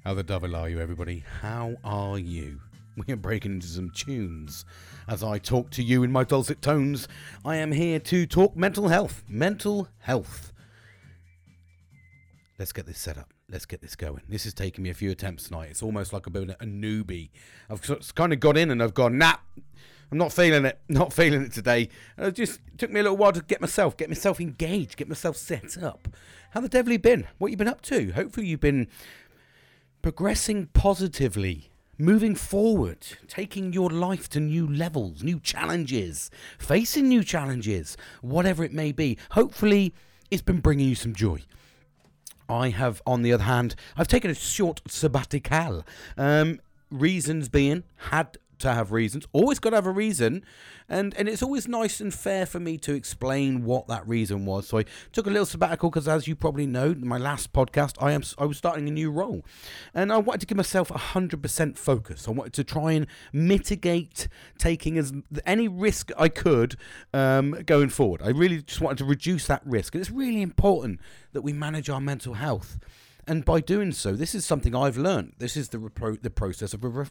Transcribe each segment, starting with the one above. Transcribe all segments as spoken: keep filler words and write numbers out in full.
How the devil are you, everybody? How are you? We are breaking into some tunes. As I talk to you in my dulcet tones, I am here to talk mental health. Mental health. Let's get this set up. Let's get this going. This is taking me a few attempts tonight. It's almost like I've been a newbie. I've kind of got in and I've gone, nah, I'm not feeling it. Not feeling it today. And it just took me a little while to get myself, get myself engaged, get myself set up. How the devil you been? What you been up to? Hopefully you've been progressing positively, moving forward, taking your life to new levels, new challenges, facing new challenges, whatever it may be. Hopefully it's been bringing you some joy. I have, on the other hand, I've taken a short sabbatical. Um, reasons being, had to have reasons, always got to have a reason, and and it's always nice and fair for me to explain what that reason was. So I took a little sabbatical because, as you probably know, my last podcast, I am I was starting a new role, and I wanted to give myself a hundred percent focus. I wanted to try and mitigate taking as any risk I could um, going forward. I really just wanted to reduce that risk, and it's really important that we manage our mental health. And by doing so, this is something I've learned. This is the repro- the process of ref-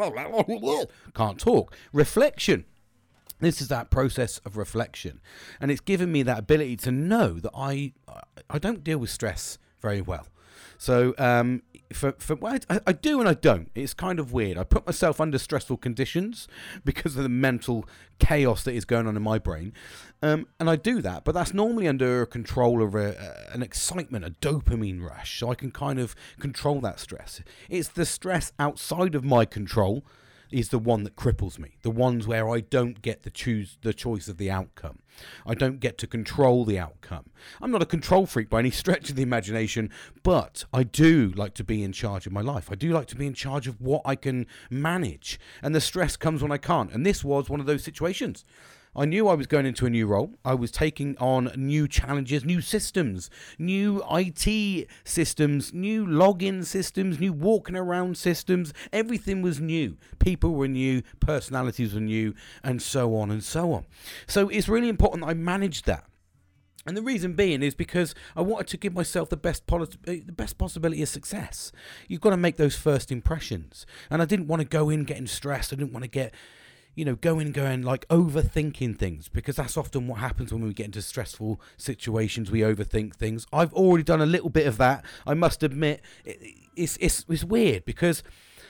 can't talk reflection. This is that process of reflection, and it's given me that ability to know that I I don't deal with stress very well. So um, for for well, I, I do and I don't. It's kind of weird. I put myself under stressful conditions because of the mental chaos that is going on in my brain, um, and I do that. But that's normally under control of a, an excitement, a dopamine rush, so I can kind of control that stress. It's the stress outside of my control is the one that cripples me. The ones where I don't get to choose the choice of the outcome. I don't get to control the outcome. I'm not a control freak by any stretch of the imagination, but I do like to be in charge of my life. I do like to be in charge of what I can manage. And the stress comes when I can't. And this was one of those situations. I knew I was going into a new role. I was taking on new challenges, new systems, new I T systems, new login systems, new walking around systems. Everything was new. People were new, personalities were new, and so on and so on. So it's really important that I manage that. And the reason being is because I wanted to give myself the best poli- the best possibility of success. You've got to make those first impressions. And I didn't want to go in getting stressed. I didn't want to get... you know, going, going, like overthinking things, because that's often what happens when we get into stressful situations. We overthink things. I've already done a little bit of that. I must admit, it's it's it's weird because,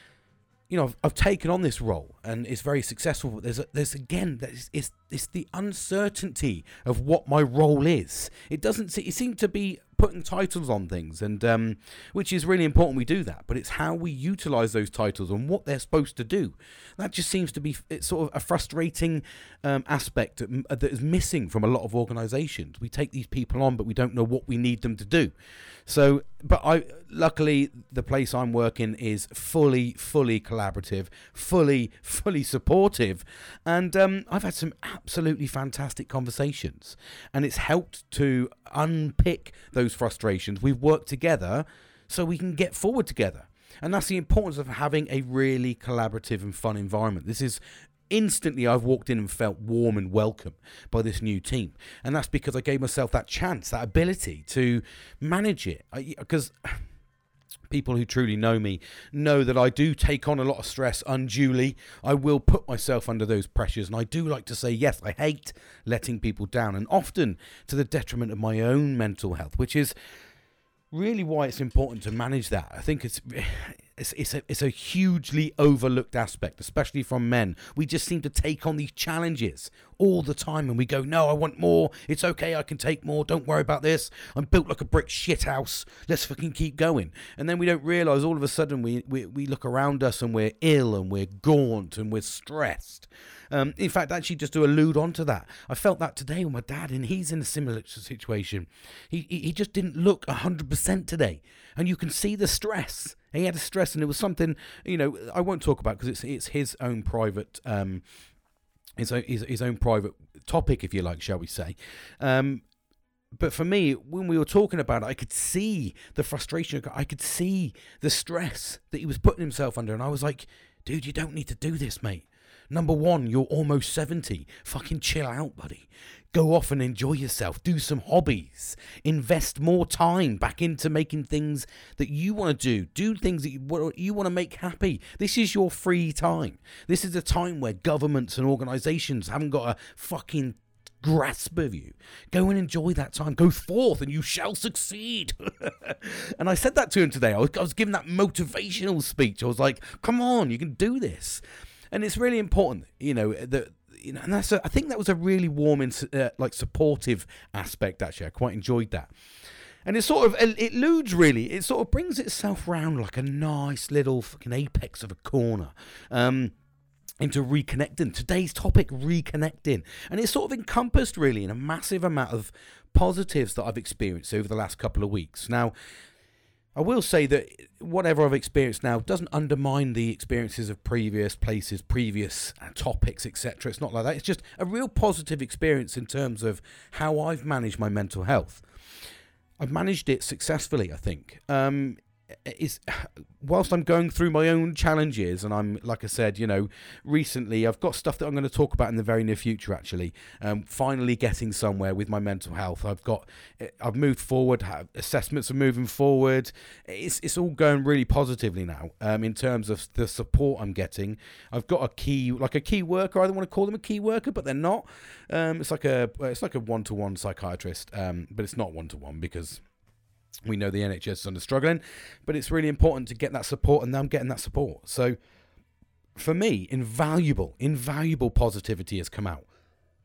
you know, I've, I've taken on this role and it's very successful. But there's a, there's again, there's, it's it's the uncertainty of what my role is. It doesn't. It seems to be putting titles on things, and um, which is really important we do that, but it's how we utilize those titles and what they're supposed to do. That just seems to be it's sort of a frustrating um, aspect that, that is missing from a lot of organizations. We take these people on, but we don't know what we need them to do. So, but I luckily the place I'm working is fully, fully collaborative, fully, fully supportive, and um, I've had some absolutely fantastic conversations, and it's helped to unpick those frustrations. We've worked together so we can get forward together, and that's the importance of having a really collaborative and fun environment. This is instantly I've walked in and felt warm and welcome by this new team, and that's because I gave myself that chance, that ability to manage it, because people who truly know me know that I do take on a lot of stress unduly. I will put myself under those pressures, and I do like to say, yes, I hate letting people down, and often to the detriment of my own mental health, which is really why it's important to manage that. I think it's it's it's a, it's a hugely overlooked aspect, especially from men. We just seem to take on these challenges all the time, and we go, no, I want more. It's okay, I can take more. Don't worry about this. I'm built like a brick shit house. Let's fucking keep going. And then we don't realise all of a sudden we, we, we look around us and we're ill and we're gaunt and we're stressed. Um, in fact, actually, just to allude on to that, I felt that today with my dad, and he's in a similar situation. He he, he just didn't look one hundred percent today, and you can see the stress. He had a stress, and it was something, you know, I won't talk about because it's it's his own private, um, his own, his, his own private topic, if you like, shall we say. Um, but for me, when we were talking about it, I could see the frustration. I could see the stress that he was putting himself under, and I was like, dude, you don't need to do this, mate. Number one, you're almost seventy. Fucking chill out, buddy. Go off and enjoy yourself. Do some hobbies. Invest more time back into making things that you want to do. Do things that you, you want to make happy. This is your free time. This is a time where governments and organisations haven't got a fucking grasp of you. Go and enjoy that time. Go forth and you shall succeed. And I said that to him today. I was, I was giving that motivational speech. I was like, come on, you can do this. And it's really important, you know, that, you know, and that's a, I think that was a really warm and uh, like supportive aspect. Actually, I quite enjoyed that. And it sort of, it eludes really, it sort of brings itself round like a nice little fucking apex of a corner. Um, into reconnecting. Today's topic, reconnecting. And it's sort of encompassed really in a massive amount of positives that I've experienced over the last couple of weeks. Now, I will say that whatever I've experienced now doesn't undermine the experiences of previous places, previous topics, et cetera. It's not like that. It's just a real positive experience in terms of how I've managed my mental health. I've managed it successfully, I think. Um, Is whilst I'm going through my own challenges, and I'm, like I said, you know, recently I've got stuff that I'm going to talk about in the very near future. Actually, um, finally getting somewhere with my mental health. I've got, I've moved forward. Assessments are moving forward. It's it's all going really positively now. Um, in terms of the support I'm getting, I've got a key, like a key worker. I don't want to call them a key worker, but they're not. Um, it's like a it's like a one-to-one psychiatrist, um, but it's not one-to-one because we know the N H S is under struggling, but it's really important to get that support, and I'm getting that support. So for me, invaluable, invaluable positivity has come out.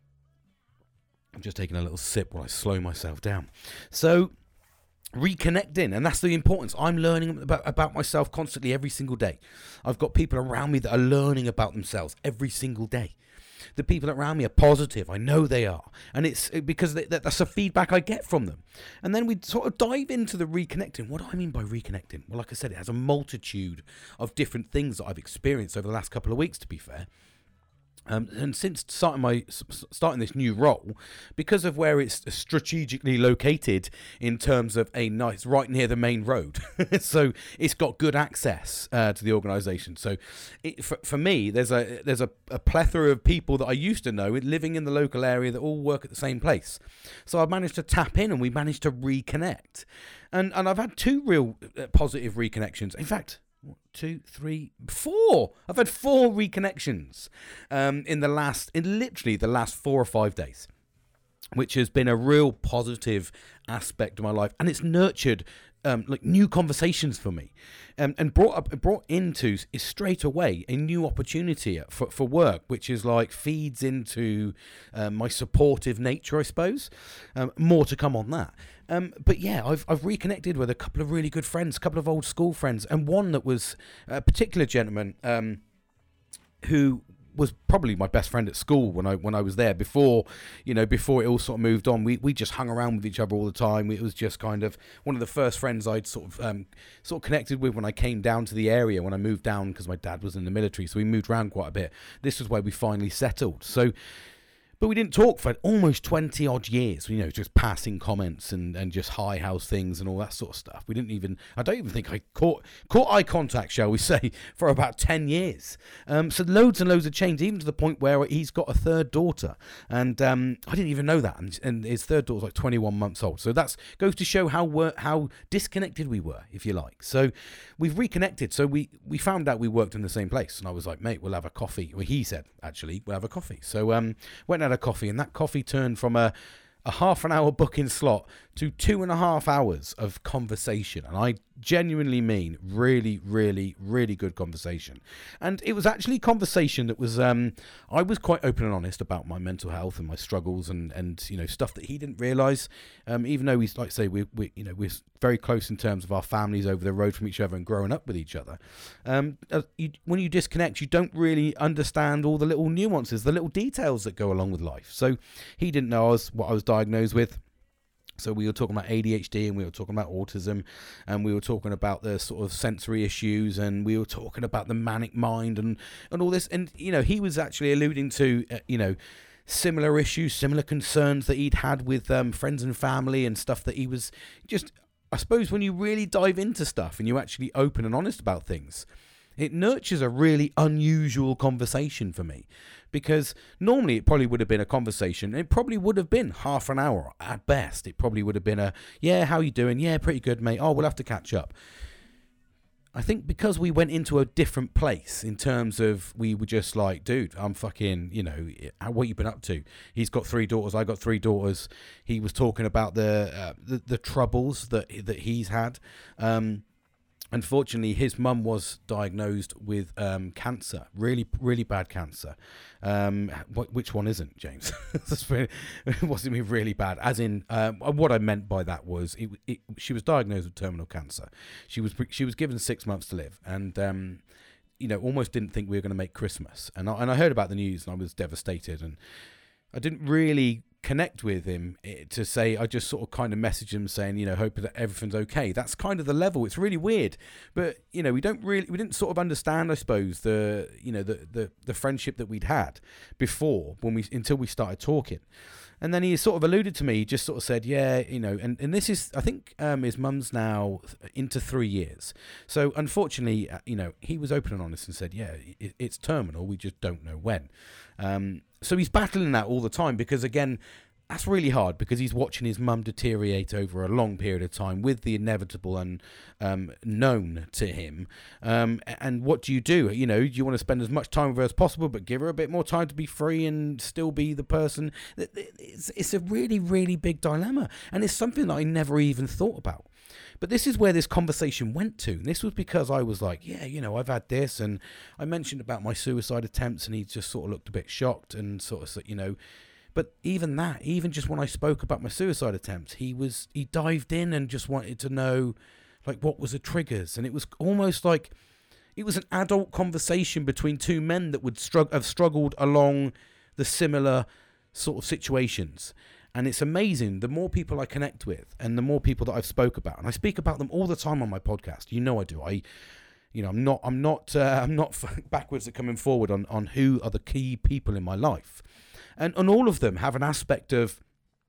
I'm just taking a little sip while I slow myself down. So reconnecting, and that's the importance. I'm learning about, about myself constantly every single day. I've got people around me that are learning about themselves every single day. The people around me are positive. I know they are. And it's because they, that's the feedback I get from them. And then we sort of dive into the reconnecting. What do I mean by reconnecting? Well, like I said, it has a multitude of different things that I've experienced over the last couple of weeks, to be fair. Um, and since starting my starting this new role, because of where it's strategically located in terms of a nice right near the main road, so it's got good access uh, to the organisation. So, it, for, for me, there's a there's a, a plethora of people that I used to know living in the local area that all work at the same place. So I've managed to tap in, and we managed to reconnect, and and I've had two real uh, positive reconnections. In fact, One, two, three, four. I've had four reconnections um, in the last, in literally the last four or five days, which has been a real positive aspect of my life, and it's nurtured um, like new conversations for me, um, and brought up, brought into is straight away a new opportunity for for work, which is like feeds into um, my supportive nature, I suppose. Um, more to come on that. Um, but yeah, I've I've reconnected with a couple of really good friends, a couple of old school friends, and one that was a particular gentleman um, who was probably my best friend at school when I when I was there before, you know, before it all sort of moved on. We we just hung around with each other all the time. It was just kind of one of the first friends I'd sort of um, sort of connected with when I came down to the area when I moved down, because my dad was in the military, so we moved around quite a bit. This was where we finally settled. So. But we didn't talk for almost twenty odd years, you know, just passing comments and, and just hi, how's things and all that sort of stuff. We didn't even, I don't even think I caught caught eye contact, shall we say, for about ten years. Um, so loads and loads of change, even to the point where he's got a third daughter. And um, I didn't even know that. And, and his third daughter's like twenty-one months old. So that goes to show how we're, how disconnected we were, if you like. So we've reconnected. So we, we found out we worked in the same place. And I was like, mate, we'll have a coffee. Well, he said, actually, we'll have a coffee. So um, went and had a coffee, and that coffee turned from a, a half an hour booking slot to two and a half hours of conversation. And I genuinely mean really, really, really good conversation. And it was actually conversation that was, um, I was quite open and honest about my mental health and my struggles and, and you know, stuff that he didn't realise. Um, even though we, like I say, we, we, you know, we're very close in terms of our families over the road from each other and growing up with each other. Um, uh, you, when you disconnect, you don't really understand all the little nuances, the little details that go along with life. So he didn't know I was, what I was diagnosed with. So we were talking about A D H D, and we were talking about autism, and we were talking about the sort of sensory issues, and we were talking about the manic mind and, and all this. And, you know, he was actually alluding to, uh, you know, similar issues, similar concerns that he'd had with um, friends and family and stuff that he was just, I suppose when you really dive into stuff and you actually open and honest about things, It nurtures a really unusual conversation for me, because normally it probably would have been a conversation. It probably would have been half an hour at best. It probably would have been a, yeah, how you doing? Yeah, pretty good, mate. Oh, we'll have to catch up. I think because we went into a different place in terms of, we were just like, dude, I'm fucking, you know, what you been up to? He's got three daughters. I got three daughters. He was talking about the uh, the, the troubles that that he's had. Um, Unfortunately, his mum was diagnosed with um, cancer, really, really bad cancer. Um, wh- which one isn't, James? It wasn't even really bad. As in, um, what I meant by that was, it, it, she was diagnosed with terminal cancer. She was she was given six months to live, and um, you know, almost didn't think we were going to make Christmas. And I, and I heard about the news, and I was devastated. And I didn't really connect with him to say, I just sort of kind of messaged him saying, you know, hope that everything's okay. That's kind of the level. It's really weird, but you know, we don't really, we didn't sort of understand, I suppose, the, you know, the, the, the friendship that we'd had before, when we, until we started talking. And then he sort of alluded to me, he just sort of said, yeah, you know, and, and this is, I think um, his mum's now into three years. So unfortunately, you know, he was open and honest and said, yeah, it, it's terminal. We just don't know when. Um, so he's battling that all the time, because again, that's really hard, because he's watching his mum deteriorate over a long period of time with the inevitable and um, known to him. Um, and what do you do? You know, do you want to spend as much time with her as possible, but give her a bit more time to be free and still be the person? It's, it's a really, really big dilemma. And it's something that I never even thought about. But this is where this conversation went to. And this was because I was like, yeah, you know, I've had this. And I mentioned about my suicide attempts, and he just sort of looked a bit shocked and sort of, you know, but even that, even just when I spoke about my suicide attempts, he was, he dived in and just wanted to know, like, what was the triggers? And it was almost like it was an adult conversation between two men that would strugg- have struggled along the similar sort of situations. And it's amazing, the more people I connect with and the more people that I've spoke about, and I speak about them all the time on my podcast. You know I do. I, you know, I'm not, I'm not, uh, I'm not backwards at coming forward on, on who are the key people in my life. And, and all of them have an aspect of,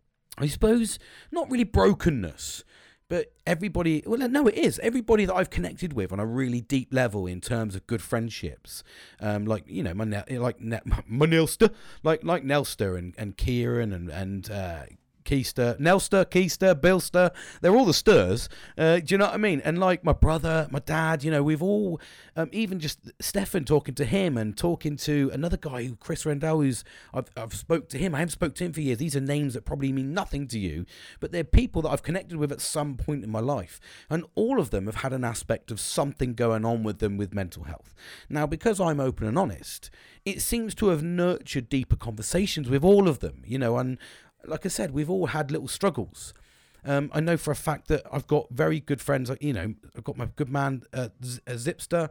I suppose, not really brokenness, but everybody, well, no, it is. Everybody that I've connected with on a really deep level in terms of good friendships, um, like, you know, my, like my Nilster, like like Nelster and, and Kieran and, and uh, Keister, Nelster, Keister, Billster, they're all the Sturs, uh, do you know what I mean? And like my brother, my dad, you know, we've all, um, even just Stefan, talking to him and talking to another guy, who Chris Rendell, who's, I've, I've spoke to him, I haven't spoke to him for years. These are names that probably mean nothing to you, but they're people that I've connected with at some point in my life. And all of them have had an aspect of something going on with them with mental health. Now, because I'm open and honest, it seems to have nurtured deeper conversations with all of them, you know, and like I said, we've all had little struggles. Um, I know for a fact that I've got very good friends. You know, I've got my good man, uh, Z- uh, Zipster.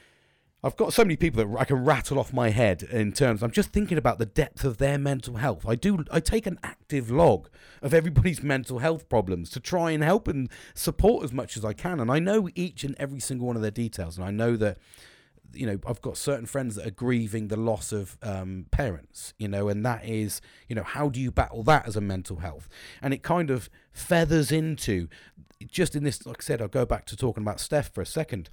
I've got so many people that I can rattle off my head in terms. I'm just thinking about the depth of their mental health. I do. I take an active log of everybody's mental health problems to try and help and support as much as I can. And I know each and every single one of their details. And I know that, you know, I've got certain friends that are grieving the loss of um, parents, you know, and that is, you know, how do you battle that as a mental health? And it kind of feathers into, just in this, like I said, I'll go back to talking about Steph for a second,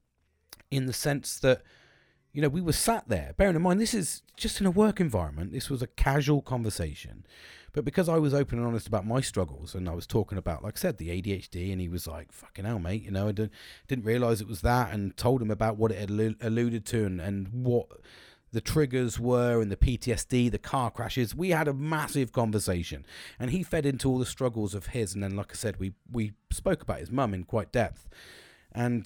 in the sense that, you know, we were sat there, bearing in mind, this is just in a work environment. This was a casual conversation. But because I was open and honest about my struggles, and I was talking about, like I said, the A D H D, and he was like, fucking hell, mate, you know, I didn't, didn't realise it was that, and told him about what it had alluded to and, and what the triggers were and the P T S D, the car crashes. We had a massive conversation, and he fed into all the struggles of his. And then, like I said, we, we spoke about his mum in quite depth. And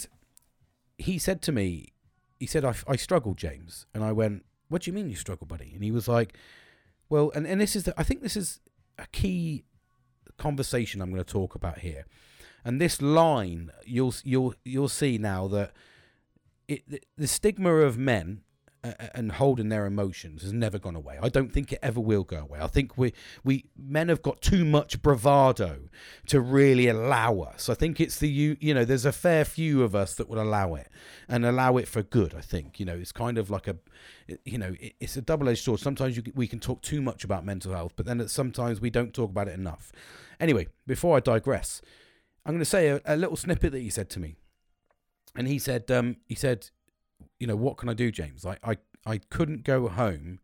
he said to me, he said, I, I struggled, James. And I went, what do you mean you struggle, buddy? And he was like, well, and, and this is, the, I think this is a key conversation I'm going to talk about here. And this line, you'll you'll you'll see now that it, the, the stigma of men uh, and holding their emotions has never gone away. I don't think it ever will go away. I think we we men have got too much bravado to really allow us. I think it's the you you know there's a fair few of us that will allow it and allow it for good. I think, you know, it's kind of like a you know it's a double-edged sword. Sometimes you, we can talk too much about mental health, but then sometimes we don't talk about it enough. Anyway, before I digress, I'm going to say a, a little snippet that he said to me. And he said, um, he said, you know, what can I do, James? I, I, I couldn't go home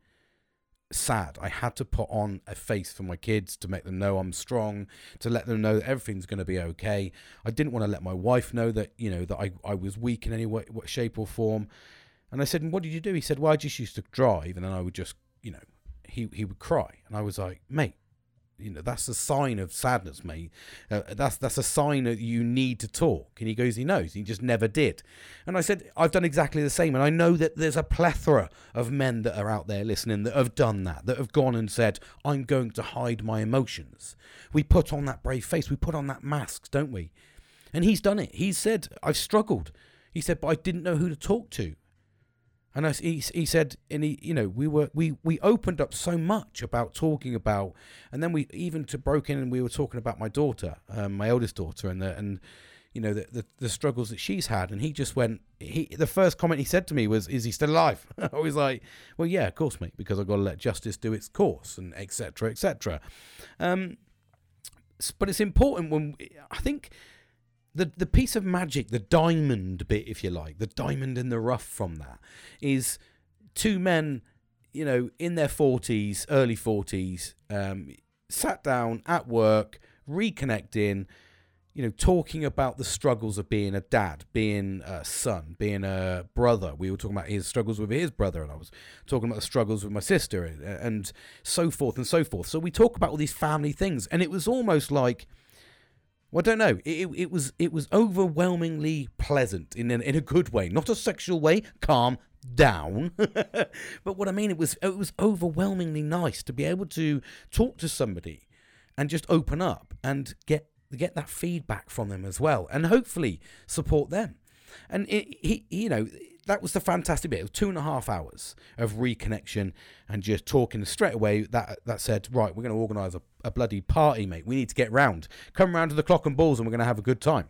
sad. I had to put on a face for my kids to make them know I'm strong, to let them know that everything's going to be okay. I didn't want to let my wife know that, you know, that I, I was weak in any way, shape or form. And I said, and what did you do? He said, well, I just used to drive, and then I would just, you know, he, he would cry. And I was like, mate, you know, that's a sign of sadness, mate. Uh, that's that's a sign that you need to talk. And he goes, he knows. He just never did. And I said, I've done exactly the same. And I know that there's a plethora of men that are out there listening that have done that, that have gone and said, I'm going to hide my emotions. We put on that brave face. We put on that mask, don't we? And he's done it. He said, I've struggled. He said, but I didn't know who to talk to. And I, he, he said, and he, you know, we were we, we opened up so much about talking about, and then we even to broke in and we were talking about my daughter, um, my eldest daughter, and the and you know the, the the struggles that she's had. And he just went. He the first comment he said to me was, "Is he still alive?" I was like, "Well, yeah, of course, mate, because I've got to let justice do its course, and et cetera, et cetera" Um, but it's important when I think. The the piece of magic, the diamond bit, if you like, the diamond in the rough from that is two men, you know, in their forties, early forties, um, sat down at work, reconnecting, you know, talking about the struggles of being a dad, being a son, being a brother. We were talking about his struggles with his brother, and I was talking about the struggles with my sister, and, and so forth and so forth. So we talk about all these family things, and it was almost like, well, I don't know. It, it was it was overwhelmingly pleasant in an, in a good way, not a sexual way. Calm down, but what I mean, it was it was overwhelmingly nice to be able to talk to somebody and just open up and get get that feedback from them as well, and hopefully support them. And it, he, you know, that was the fantastic bit. It was two and a half hours of reconnection and just talking straight away. That that said, right, we're going to organise a, a bloody party, mate. We need to get round. Come round to the Clock and Balls, and we're going to have a good time.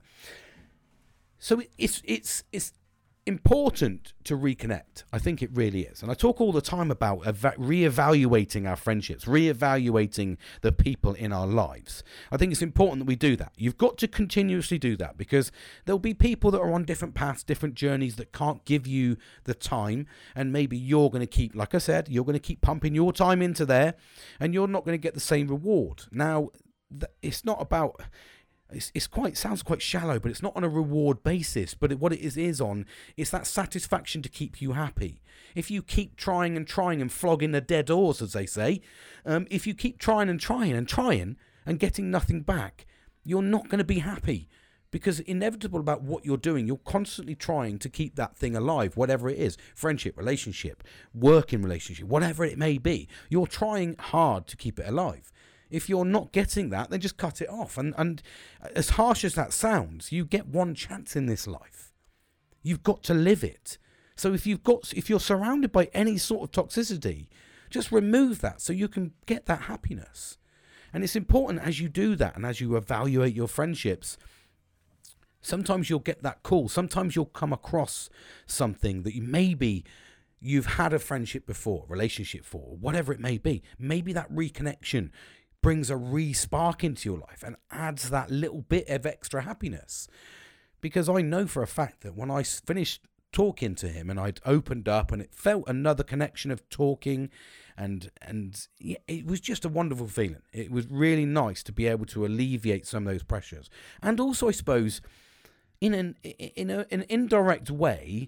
So it, it's it's it's important to reconnect. I think it really is. And I talk all the time about eva- reevaluating our friendships, reevaluating the people in our lives. I think it's important that we do that. You've got to continuously do that, because there'll be people that are on different paths, different journeys, that can't give you the time. And maybe you're going to keep, like I said, you're going to keep pumping your time into there, and you're not going to get the same reward. Now, th- it's not about... It's, it's quite sounds quite shallow, but it's not on a reward basis. But it, what it is is on, it's that satisfaction to keep you happy. If you keep trying and trying and flogging the dead horse, as they say, um, if you keep trying and trying and trying and getting nothing back, you're not going to be happy. Because inevitable about what you're doing, you're constantly trying to keep that thing alive, whatever it is, friendship, relationship, working relationship, whatever it may be. You're trying hard to keep it alive. If you're not getting that, then just cut it off. And and as harsh as that sounds, you get one chance in this life. You've got to live it. So if you've got, if you're surrounded by any sort of toxicity, just remove that so you can get that happiness. And it's important as you do that, and as you evaluate your friendships, sometimes you'll get that call. Sometimes you'll come across something that you maybe you've had a friendship before, relationship for, whatever it may be. Maybe that reconnection brings a re-spark into your life and adds that little bit of extra happiness. Because I know for a fact that when I finished talking to him and I'd opened up, and it felt another connection of talking, and and yeah, it was just a wonderful feeling. It was really nice to be able to alleviate some of those pressures. And also, I suppose, in an in a, an indirect way,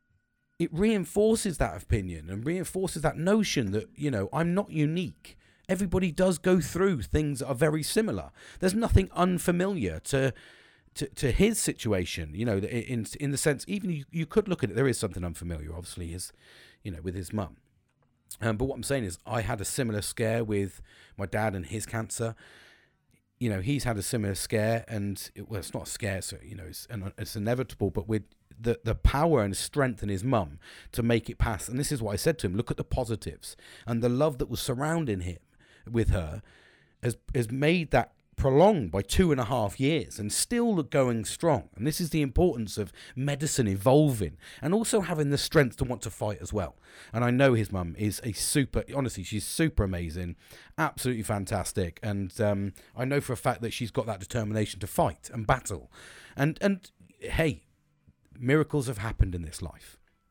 it reinforces that opinion and reinforces that notion that, you know, I'm not unique. Everybody does go through things that are very similar. There's nothing unfamiliar to to, to his situation, you know, in in the sense, even you, you could look at it, there is something unfamiliar, obviously, is, you know, with his mum. Um, but what I'm saying is, I had a similar scare with my dad and his cancer. You know, he's had a similar scare, and it, well, it's not a scare, so, you know, it's, it's inevitable, but with the, the power and strength in his mum to make it pass. And this is what I said to him, look at the positives, and the love that was surrounding him with her has has made that prolonged by two and a half years and still going strong. And this is the importance of medicine evolving and also having the strength to want to fight as well. And I know his mum is a super, honestly, she's super amazing, absolutely fantastic. And um, I know for a fact that she's got that determination to fight and battle. And and hey, miracles have happened in this life.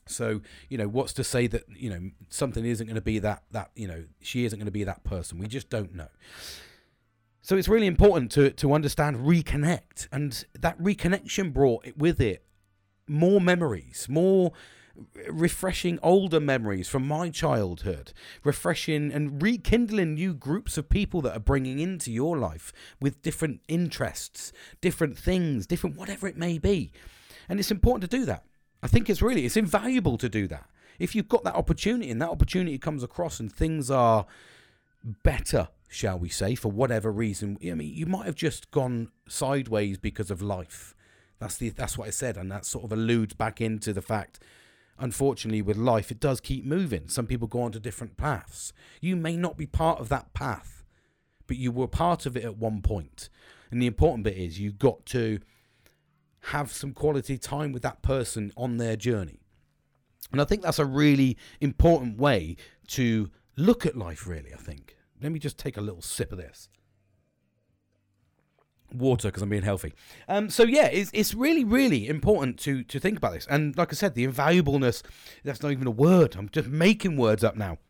So, you know, what's to say that, you know, something isn't going to be that, that, you know, she isn't going to be that person. We just don't know. So it's really important to, to understand, reconnect. And that reconnection brought with it more memories, more refreshing older memories from my childhood, refreshing and rekindling new groups of people that are bringing into your life with different interests, different things, different whatever it may be. And it's important to do that. I think it's really, it's invaluable to do that. If you've got that opportunity and that opportunity comes across and things are better, shall we say, for whatever reason. I mean, you might have just gone sideways because of life. That's the that's what I said, and that sort of alludes back into the fact, unfortunately, with life, it does keep moving. Some people go on to different paths. You may not be part of that path, but you were part of it at one point. And the important bit is you've got to have some quality time with that person on their journey. And I think that's a really important way to look at life, really, I think. Let me just take a little sip of this water because I'm being healthy. Um, so yeah, it's it's really, really important to to think about this. And like I said, the invaluableness, that's not even a word. I'm just making words up now.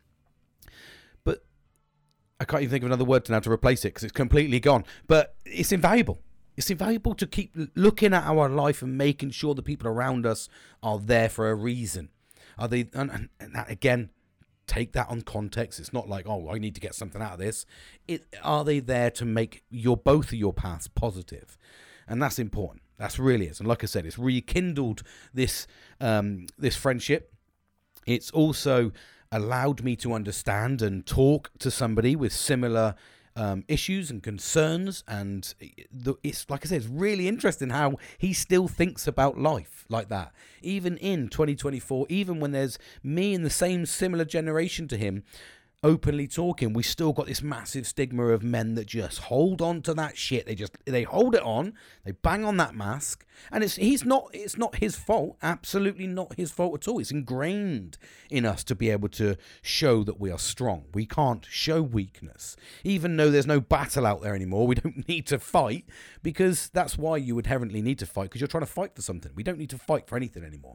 But I can't even think of another word now to replace it because it's completely gone. But it's invaluable. It's invaluable to keep looking at our life and making sure the people around us are there for a reason. Are they, and, and that again, take that on context. It's not like, oh, I need to get something out of this. It, are they there to make your both of your paths positive? And that's important. That's really is. And like I said, it's rekindled this um, this friendship. It's also allowed me to understand and talk to somebody with similar um, issues and concerns. And the, it's like I said, it's really interesting how he still thinks about life like that. Even in twenty twenty-four, even when there's me in the same similar generation to him, openly talking, we still got this massive stigma of men that just hold on to that shit. They just, they hold it on, they bang on that mask, and it's, he's not, it's not his fault, absolutely not his fault at all. It's ingrained in us to be able to show that we are strong. We can't show weakness. Even though there's no battle out there anymore, we don't need to fight, because that's why you inherently need to fight, because you're trying to fight for something. We don't need to fight for anything anymore.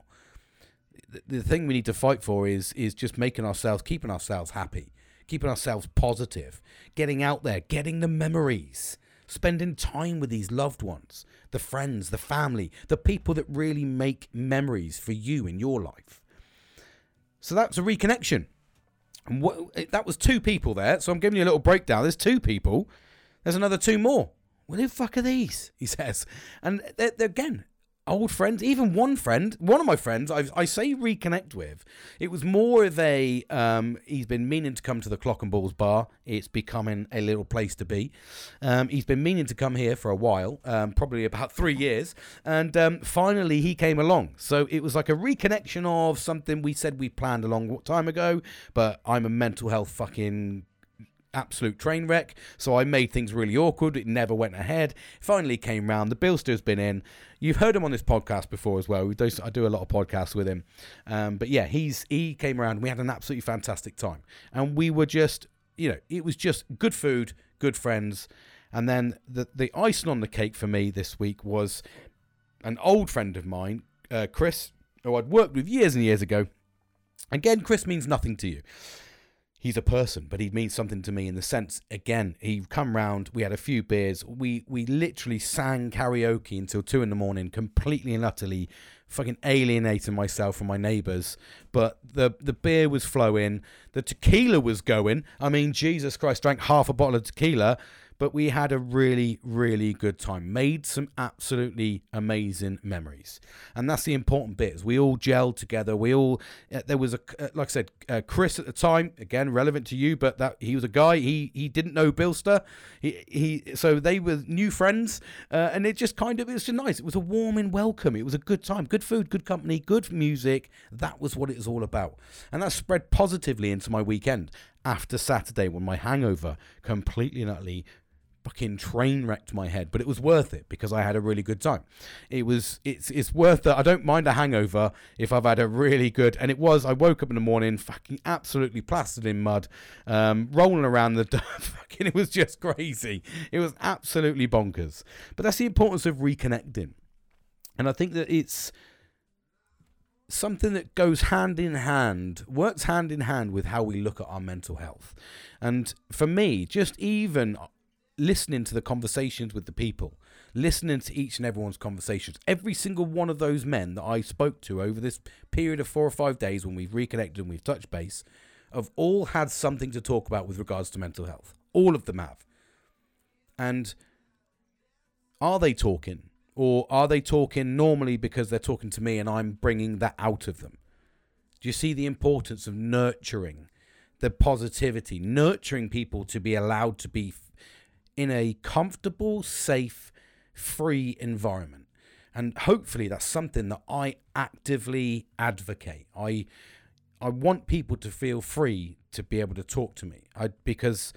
The thing we need to fight for is is just making ourselves, keeping ourselves happy, keeping ourselves positive, getting out there, getting the memories, spending time with these loved ones, the friends, the family, the people that really make memories for you in your life. So that's a reconnection. And what, that was two people there, so I'm giving you a little breakdown. There's two people. There's another two more. Well, who the fuck are these? He says. And they're, they're again, old friends, even one friend, one of my friends, I, I say reconnect with. It was more of a, um, he's been meaning to come to the Clock and Balls bar. It's becoming a little place to be. Um, he's been meaning to come here for a while, um, probably about three years. And um, finally he came along. So it was like a reconnection of something we said we planned a long time ago, but I'm a mental health fucking absolute train wreck, so I made things really awkward. It never went ahead. Finally came round. The Billster's been in. You've heard him on this podcast before as well. We do, I do a lot of podcasts with him. Um, but yeah, he's he came around. We had an absolutely fantastic time. And we were just, you know, it was just good food, good friends. And then the, the icing on the cake for me this week was an old friend of mine, uh, Chris, who I'd worked with years and years ago. Again, Chris means nothing to you. He's a person, but he means something to me in the sense, again, he come round, we had a few beers, we we literally sang karaoke until two in the morning, completely and utterly fucking alienating myself from my neighbours. But the the beer was flowing, the tequila was going. I mean, Jesus Christ, drank half a bottle of tequila, but we had a really, really good time. Made some absolutely amazing memories. And that's the important bit, is we all gelled together. We all, uh, there was a, uh, like I said, uh, Chris at the time, again, relevant to you, but that he was a guy, he he didn't know Billster. He, he, so they were new friends, uh, and it just kind of, it was just nice. It was a warming welcome. It was a good time, good food, good company, good music. That was what it was all about. And that spread positively into my weekend after Saturday, when my hangover completely and utterly fucking train wrecked my head, but it was worth it because I had a really good time. It was, it's it's worth it. I don't mind a hangover if I've had a really good, and it was, I woke up in the morning fucking absolutely plastered in mud, um, rolling around the dirt, fucking, it was just crazy. It was absolutely bonkers. But that's the importance of reconnecting. And I think that it's, something that goes hand in hand, works hand in hand with how we look at our mental health. And for me, just even listening to the conversations with the people, listening to each and everyone's conversations, every single one of those men that I spoke to over this period of four or five days when we've reconnected and we've touched base, have all had something to talk about with regards to mental health. All of them have. And are they talking? Or are they talking normally because they're talking to me and I'm bringing that out of them? Do you see the importance of nurturing the positivity, nurturing people to be allowed to be in a comfortable, safe, free environment? And hopefully that's something that I actively advocate. I I want people to feel free to be able to talk to me I, because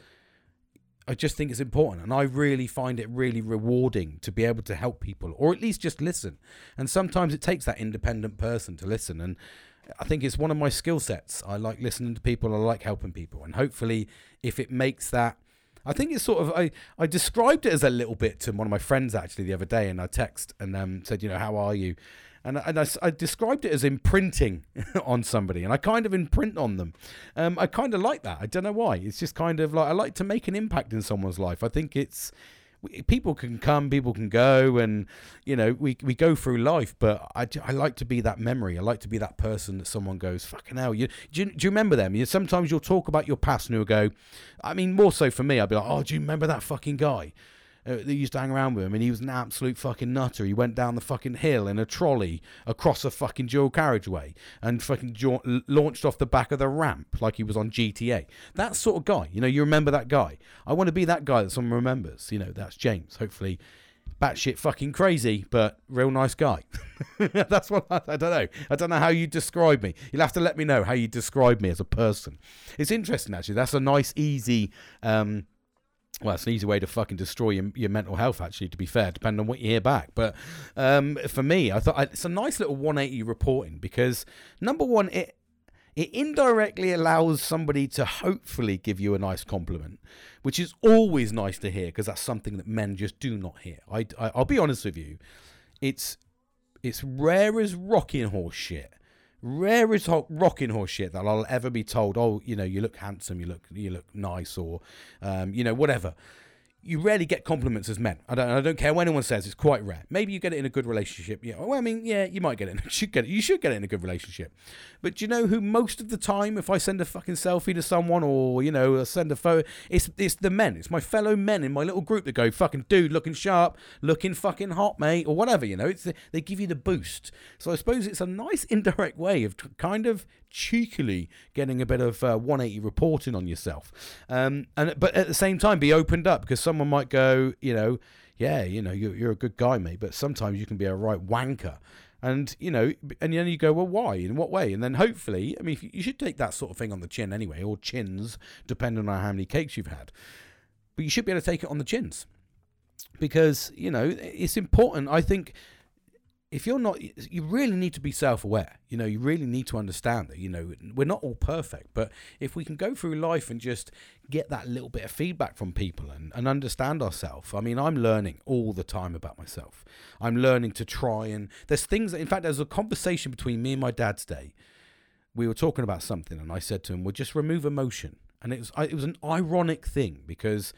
I just think it's important. And I really find it really rewarding to be able to help people, or at least just listen. And sometimes it takes that independent person to listen. And I think it's one of my skill sets. I like listening to people. I like helping people. And hopefully if it makes that, I think it's sort of, I, I described it as a little bit to one of my friends actually the other day, and I text and um, said, you know, how are you? And, and I, I described it as imprinting on somebody, and I kind of imprint on them. Um, I kind of like that. I don't know why. It's just kind of like, I like to make an impact in someone's life. I think it's, people can come, people can go, and, you know, we, we go through life, but I, I like to be that memory. I like to be that person that someone goes, fucking hell. You, do, you, do you remember them? You, sometimes you'll talk about your past and you'll go, I mean, more so for me, I'll be like, oh, do you remember that fucking guy? Uh, they used to hang around with him, and he was an absolute fucking nutter. He went down the fucking hill in a trolley across a fucking dual carriageway and fucking jo- launched off the back of the ramp like he was on G T A. That sort of guy, you know, you remember that guy. I want to be that guy that someone remembers. You know, that's James. Hopefully, batshit fucking crazy, but real nice guy. That's what I, I don't know. I don't know how you describe me. You'll have to let me know how you describe me as a person. It's interesting, actually. That's a nice, easy. Um, Well, it's an easy way to fucking destroy your, your mental health, actually, to be fair, depending on what you hear back. But um, for me, I thought I, it's a nice little one eighty reporting because, number one, it it indirectly allows somebody to hopefully give you a nice compliment, which is always nice to hear because that's something that men just do not hear. I, I, I'll be honest with you. It's, it's rare as rocking horse shit. Rare as rocking horse shit that I'll ever be told, oh, you know, you look handsome, you look you look nice, or, um, you know, whatever. You rarely get compliments as men. I don't I don't care what anyone says. It's quite rare. Maybe you get it in a good relationship. Yeah, well, I mean, yeah, you might get it. You should get it. You should get it in a good relationship. But do you know who most of the time, if I send a fucking selfie to someone, or, you know, send a photo, it's it's the men. It's my fellow men in my little group that go, fucking dude, looking sharp, looking fucking hot, mate, or whatever. You know, it's they give you the boost. So I suppose it's a nice indirect way of kind of cheekily getting a bit of uh, one eighty reporting on yourself, um, and but at the same time be opened up, because someone might go, you know, yeah, you know, you're, you're a good guy, mate, but sometimes you can be a right wanker, and you know, and then you go, well, why? In what way? And then hopefully, I mean, you should take that sort of thing on the chin anyway, or chins, depending on how many cakes you've had, but you should be able to take it on the chins, because you know it's important. I think. If you're not, you really need to be self-aware. You know, you really need to understand that, you know, we're not all perfect, but if we can go through life and just get that little bit of feedback from people and, and understand ourselves. I mean, I'm learning all the time about myself. I'm learning to try, and there's things that, in fact, there's a conversation between me and my dad today. We were talking about something and I said to him, well, just remove emotion. And it was, it was an ironic thing because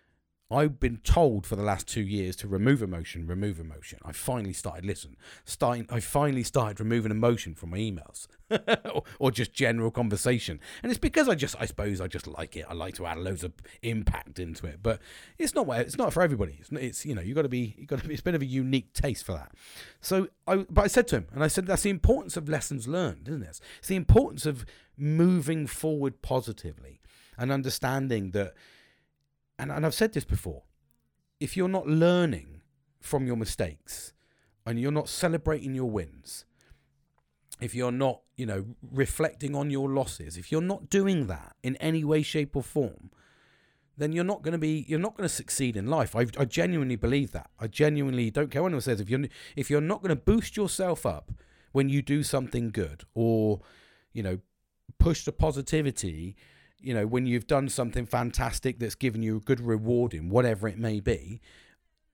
I've been told for the last two years to remove emotion, remove emotion. I finally started listening. Starting, I finally started removing emotion from my emails or, or just general conversation. And it's because I just, I suppose I just like it. I like to add loads of impact into it, but it's not, it's not for everybody. It's, it's you know, you got to be, you got to be, it's a bit of a unique taste for that. So I, but I said to him, and I said, that's the importance of lessons learned, isn't it? It's the importance of moving forward positively and understanding that. And, and I've said this before, if you're not learning from your mistakes and you're not celebrating your wins, if you're not, you know, reflecting on your losses, if you're not doing that in any way, shape or form, then you're not going to be, you're not going to succeed in life. I, I genuinely believe that. I genuinely don't care what anyone says. If you're, if you're not going to boost yourself up when you do something good, or, you know, push the positivity, you know, when you've done something fantastic that's given you a good reward in whatever it may be,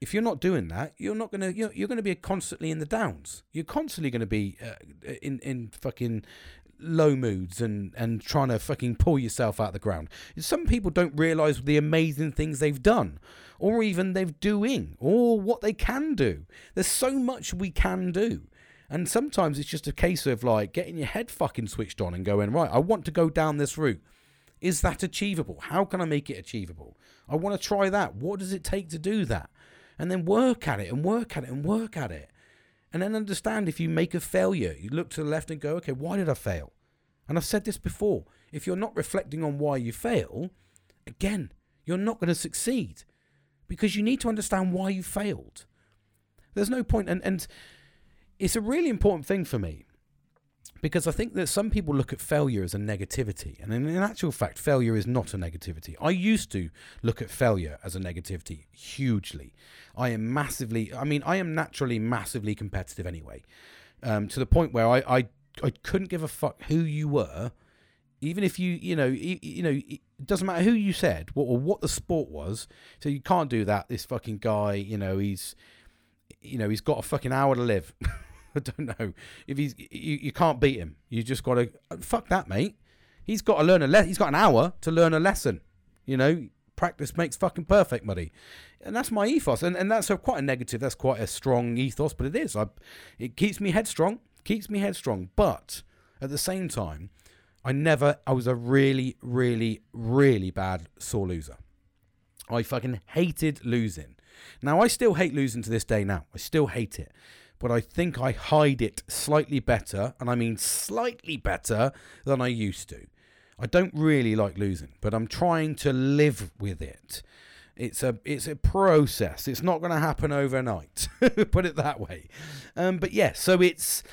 if you're not doing that, you're not gonna you're, you're gonna be constantly in the downs. You're constantly gonna be uh, in in fucking low moods and and trying to fucking pull yourself out of the ground. Some people don't realize the amazing things they've done, or even they're doing, or what they can do. There's so much we can do. And sometimes it's just a case of like getting your head fucking switched on and going, right, I want to go down this route. Is that achievable? How can I make it achievable? I want to try that. What does it take to do that? And then work at it and work at it and work at it. And then understand, if you make a failure, you look to the left and go, okay, why did I fail? And I've said this before. If you're not reflecting on why you fail, again, you're not going to succeed, because you need to understand why you failed. There's no point. And, and it's a really important thing for me, because I think that some people look at failure as a negativity. And in actual fact, failure is not a negativity. I used to look at failure as a negativity hugely. I am massively, I mean, I am naturally massively competitive anyway, um, to the point where I, I, I couldn't give a fuck who you were, even if you, you know, you, you know, it doesn't matter who you said what, or what the sport was. So you can't do that. This fucking guy, you know, he's, you know, he's got a fucking hour to live. I don't know if he's, you, you can't beat him. You just got to, fuck that, mate. He's got to learn a le- He's got an hour to learn a lesson. You know, practice makes fucking perfect, buddy. And that's my ethos. And, and that's a, quite a negative. That's quite a strong ethos, but it is. I, it keeps me headstrong, keeps me headstrong. But at the same time, I never, I was a really, really, really bad sore loser. I fucking hated losing. Now, I still hate losing to this day now. I still hate it. But I think I hide it slightly better, and I mean slightly better than I used to. I don't really like losing, but I'm trying to live with it. It's a it's a process. It's not going to happen overnight. Put it that way. Um, but yeah, so it's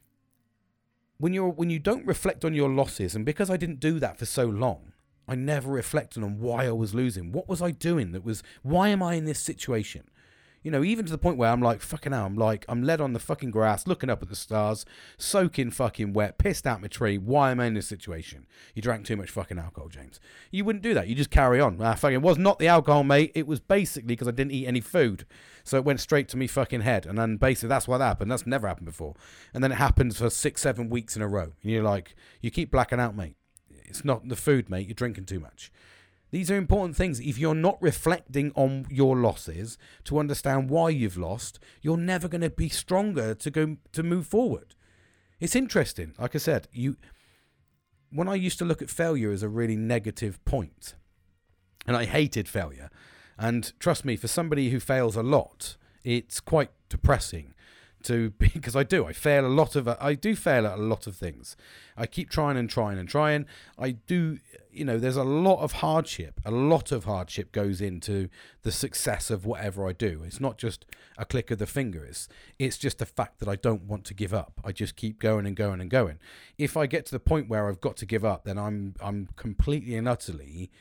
when you're when you don't reflect on your losses, and because I didn't do that for so long, I never reflected on why I was losing. What was I doing that was, why am I in this situation? You know, even to the point where I'm like, fucking hell, I'm like, I'm led on the fucking grass, looking up at the stars, soaking fucking wet, pissed out my tree. Why am I in this situation? You drank too much fucking alcohol, James. You wouldn't do that. You just carry on. Ah, fucking, it was not the alcohol, mate. It was basically because I didn't eat any food. So it went straight to me fucking head. And then basically that's what happened. That's never happened before. And then it happens for six, seven weeks in a row. And you're like, you keep blacking out, mate. It's not the food, mate. You're drinking too much. These are important things. If you're not reflecting on your losses to understand why you've lost, you're never going to be stronger to go to move forward. It's interesting. Like I said, you when I used to look at failure as a really negative point, and I hated failure. And trust me, for somebody who fails a lot, it's quite depressing. To because I do, I fail a lot of, I do fail at a lot of things. I keep trying and trying and trying. I do, you know, there's a lot of hardship. A lot of hardship goes into the success of whatever I do. It's not just a click of the fingers. It's just the fact that I don't want to give up. I just keep going and going and going. If I get to the point where I've got to give up, then I'm I'm completely and utterly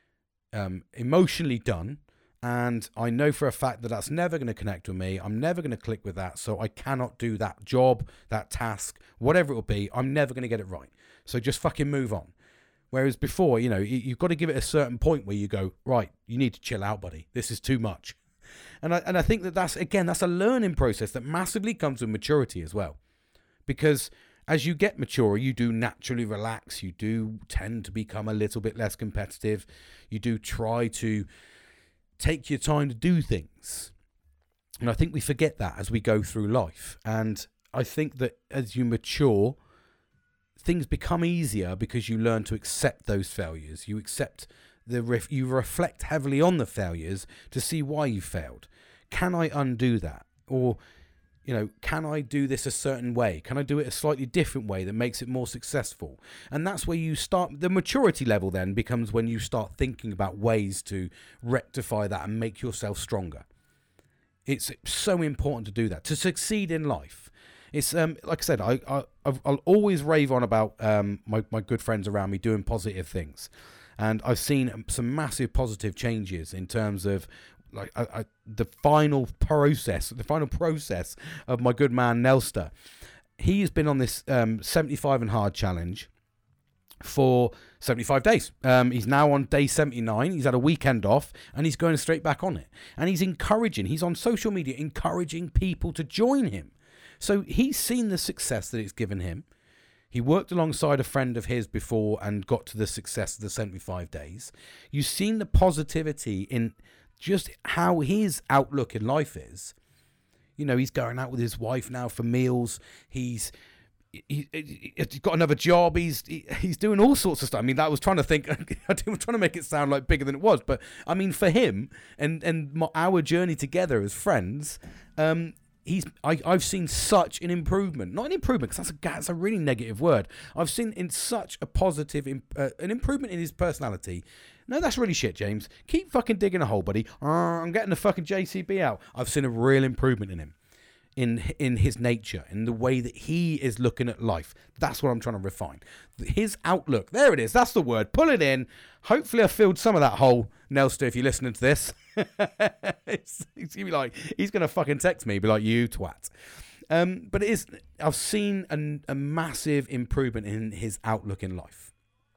um, emotionally done. And I know for a fact that that's never going to connect with me. I'm never going to click with that. So I cannot do that job, that task, whatever it will be. I'm never going to get it right. So just fucking move on. Whereas before, you know, you've got to give it a certain point where you go, right, you need to chill out, buddy. This is too much. And I, and I think that that's, again, that's a learning process that massively comes with maturity as well. Because as you get mature, you do naturally relax. You do tend to become a little bit less competitive. You do try to take your time to do things. And I think we forget that as we go through life. And I think that as you mature, things become easier because you learn to accept those failures. You accept the ref- you reflect heavily on the failures to see why you failed. Can I undo that? Or, you know, can I do this a certain way? Can I do it a slightly different way that makes it more successful? And that's where you start, the maturity level then becomes when you start thinking about ways to rectify that and make yourself stronger. It's so important to do that, to succeed in life. It's, um, like I said, I, I, I've, I'll always rave on about um, my, my good friends around me doing positive things. And I've seen some massive positive changes in terms of like I, I, the final process, the final process of my good man Nelster. He has been on this um, seventy-five and hard challenge for seventy-five days. Um, he's now on day seventy-nine. He's had a weekend off and he's going straight back on it. And he's encouraging, he's on social media encouraging people to join him. So he's seen the success that it's given him. He worked alongside a friend of his before and got to the success of the seventy-five days. You've seen the positivity in just how his outlook in life is. You know, he's going out with his wife now for meals. He's He, he, he's got another job. He's he, he's doing all sorts of stuff. I mean, I was trying to think. I was trying to make it sound like bigger than it was. But I mean, for him and and my, our journey together as friends, um, he's I, I've seen such an improvement. Not an improvement because that's a that's a really negative word. I've seen in such a positive uh, an improvement in his personality. No, that's really shit, James. Keep fucking digging a hole, buddy. Uh, I'm getting the fucking J C B out. I've seen a real improvement in him. In in his nature, in the way that he is looking at life. That's what I'm trying to refine. His outlook. There it is. That's the word. Pull it in. Hopefully I filled some of that hole, Nelster, if you're listening to this. it's, it's gonna be like, he's going to fucking text me, be like, you twat. Um, but it is, I've seen an, a massive improvement in his outlook in life.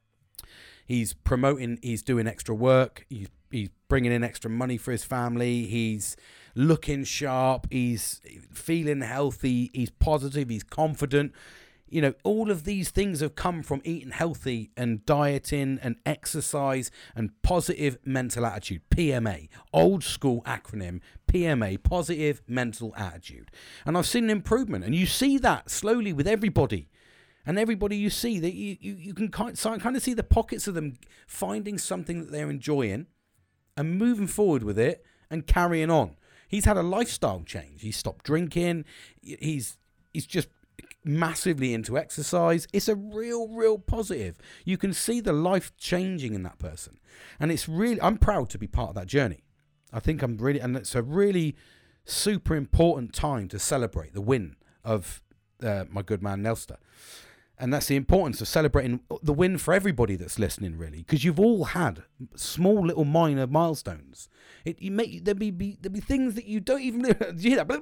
He's promoting, he's doing extra work. He's, he's bringing in extra money for his family. He's looking sharp, he's feeling healthy, he's positive, he's confident. You know, all of these things have come from eating healthy and dieting and exercise and positive mental attitude. P M A, old school acronym, P M A, positive mental attitude. And I've seen an improvement, and you see that slowly with everybody. And everybody you see, that you, you, you can kind of, kind of see the pockets of them finding something that they're enjoying and moving forward with it and carrying on. He's had a lifestyle change. He's stopped drinking. He's he's just massively into exercise. It's a real, real positive. You can see the life changing in that person. And it's really, I'm proud to be part of that journey. I think I'm really, and it's a really super important time to celebrate the win of uh, my good man, Nelster. And that's the importance of celebrating the win for everybody that's listening, really, because you've all had small little minor milestones. It you make there be, be there be things that you don't even do you hear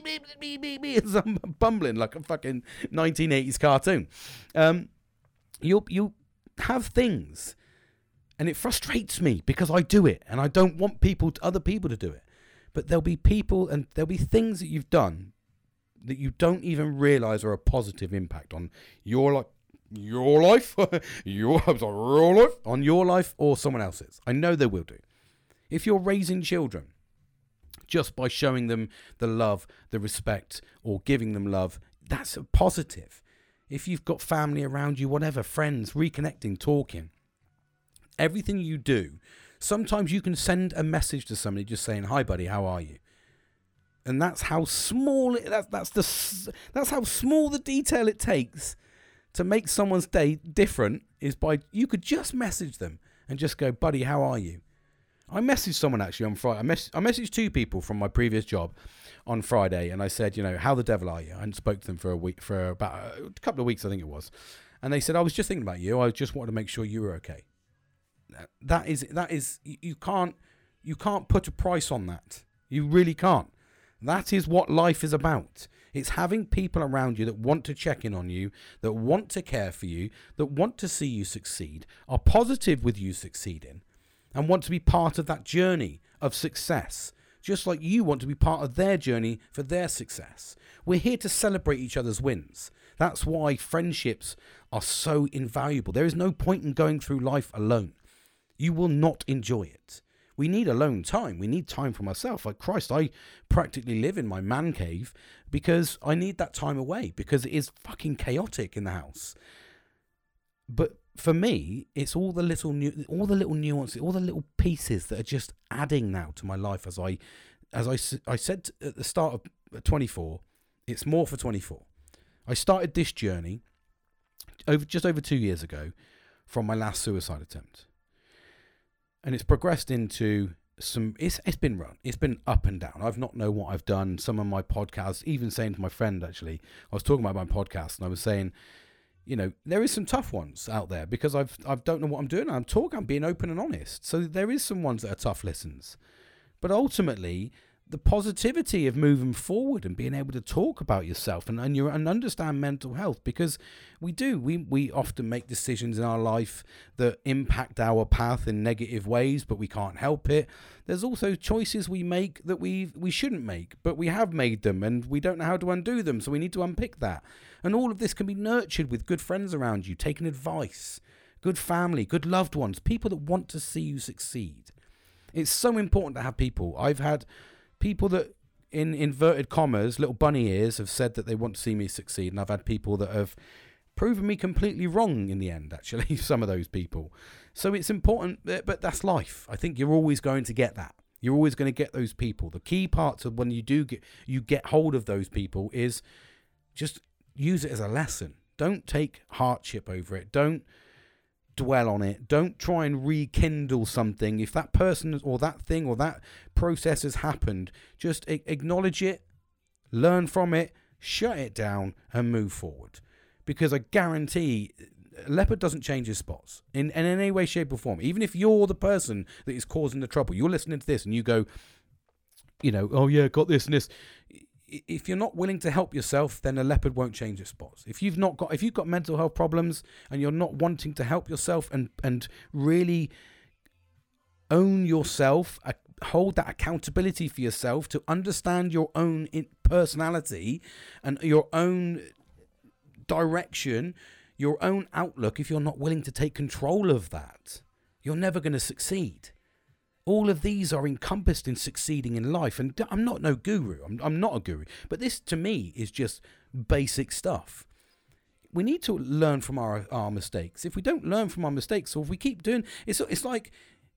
that as I'm bumbling like a fucking nineteen eighties cartoon. Um, you'll you have things, and it frustrates me because I do it, and I don't want people to, other people to do it. But there'll be people, and there'll be things that you've done that you don't even realize are a positive impact on your life, your life, your real life, on your life or someone else's. I know they will do. If you're raising children, just by showing them the love, the respect, or giving them love, that's a positive. If you've got family around you, whatever, friends, reconnecting, talking, everything you do, sometimes you can send a message to somebody just saying, "Hi, buddy, how are you?" And that's how small it, that's that's the that's how small the detail it takes to make someone's day different is by you could just message them and just go, "Buddy, how are you?" I messaged someone actually on Friday. I, mess, I messaged two people from my previous job on Friday, and I said, you know, "How the devil are you?" I hadn't spoke to them for a week, for about a couple of weeks, I think it was, and they said, "I was just thinking about you. I just wanted to make sure you were okay." That is that is you can't you can't put a price on that. You really can't. That is what life is about. It's having people around you that want to check in on you, that want to care for you, that want to see you succeed, are positive with you succeeding, and want to be part of that journey of success, just like you want to be part of their journey for their success. We're here to celebrate each other's wins. That's why friendships are so invaluable. There is no point in going through life alone. You will not enjoy it. We need alone time. We need time for myself. Like Christ, I practically live in my man cave because I need that time away because it is fucking chaotic in the house. But for me, it's all the little nu- all the little nuances, all the little pieces that are just adding now to my life. As I, as I, I said at the start of twenty-four, it's more for twenty-four. I started this journey over just over two years ago from my last suicide attempt. And it's progressed into some, it's it's been run. It's been up and down. I've not known what I've done. Some of my podcasts, even saying to my friend, actually, I was talking about my podcast and I was saying, you know, there is some tough ones out there because I've, I don't know what I'm doing. I'm talking, I'm being open and honest. So there is some ones that are tough listens. But ultimately, the positivity of moving forward and being able to talk about yourself and, and, your, and understand mental health, because we do. We, we often make decisions in our life that impact our path in negative ways, but we can't help it. There's also choices we make that we we shouldn't make, but we have made them and we don't know how to undo them, so we need to unpick that. And all of this can be nurtured with good friends around you, taking advice, good family, good loved ones, people that want to see you succeed. It's so important to have people. I've had people that, in inverted commas, little bunny ears, have said that they want to see me succeed. And I've had people that have proven me completely wrong in the end, actually, some of those people. So it's important, but that's life. I think you're always going to get that. You're always going to get those people. The key parts of when you do get, you get hold of those people is just use it as a lesson. Don't take hardship over it. Don't dwell on it. Don't try and rekindle something. If that person or that thing or that process has happened, just a- acknowledge it, learn from it, shut it down and move forward. Because I guarantee leopard doesn't change his spots in, in any way, shape or form. Even if you're the person that is causing the trouble, you're listening to this and you go, you know, oh yeah, got this and this. If you're not willing to help yourself, then a leopard won't change its spots. If you've not got, if you've got mental health problems and you're not wanting to help yourself and, and really own yourself, uh, hold that accountability for yourself to understand your own personality and your own direction, your own outlook, if you're not willing to take control of that, you're never going to succeed. All of these are encompassed in succeeding in life. And I'm not no guru. I'm, I'm not a guru. But this, to me, is just basic stuff. We need to learn from our, our mistakes. If we don't learn from our mistakes, or if we keep doing... It's, it's like